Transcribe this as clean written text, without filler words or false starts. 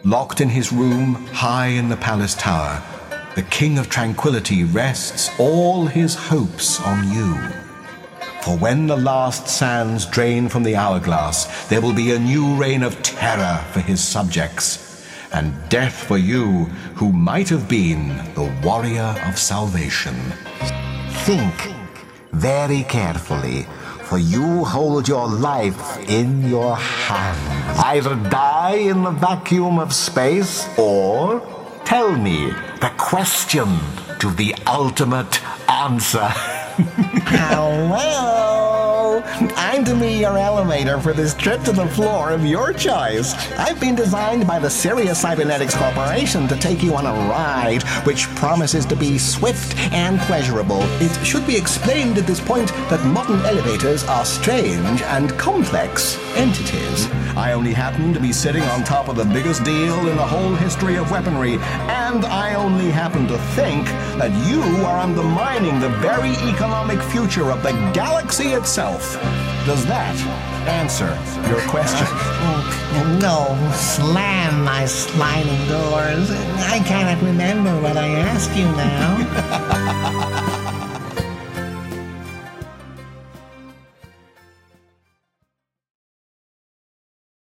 Locked in his room high in the palace tower, the King of Tranquility rests all his hopes on you. For when the last sands drain from the hourglass, there will be a new reign of terror for his subjects, and death for you who might have been the warrior of salvation. Think very carefully, for you hold your life in your hand. Either die in the vacuum of space, or tell me the question to the ultimate answer. Hello! I'm to be your elevator for this trip to the floor of your choice. I've been designed by the Sirius Cybernetics Corporation to take you on a ride, which promises to be swift and pleasurable. It should be explained at this point that modern elevators are strange and complex entities. I only happen to be sitting on top of the biggest deal in the whole history of weaponry, and I only happen to think that you are undermining the very economic future of the galaxy itself. Does that answer your question? No, slam my sliding doors. I cannot remember what I asked you now.